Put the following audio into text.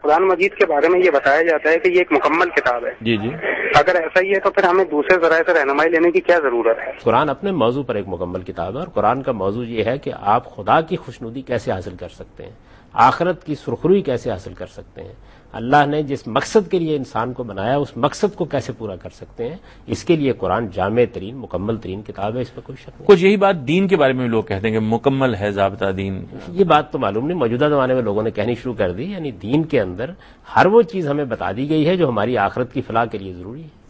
कुरान मजीद के बारे में ये बताया जाता है कि ये एक मुकम्मल किताब है। जी जी। अगर ऐसा ही है तो फिर हमें दूसरे जराए से रहनुमाई लेने की क्या जरूरत है? कुरान अपने मौजू पर एक मुकम्मल किताब है और कुरान का मौजू ये है कि आप खुदा की खुशनुदी कैसे हासिल कर सकते हैं, आखिरत की सुरखरुई कैसे हासिल कर सकते हैं, अल्लाह ने जिस मकसद के लिए इंसान को बनाया उस मकसद को कैसे पूरा कर सकते हैं, इसके लिए कुरान जामे तरीन मुकम्मल तरीन किताब है, इसमें कोई शक नहीं। कुछ यही बात दीन के बारे में लोग कहते हैं कि मुकम्मल है ज़ाब्ता दीन। ये बात तो मालूम नहीं, मौजूदा जमाने में लोगों ने कहनी शुरू कर दी। यानी दीन के अंदर हर वो चीज हमें बता दी गई है जो हमारी आखिरत की फलाह के लिए जरूरी है।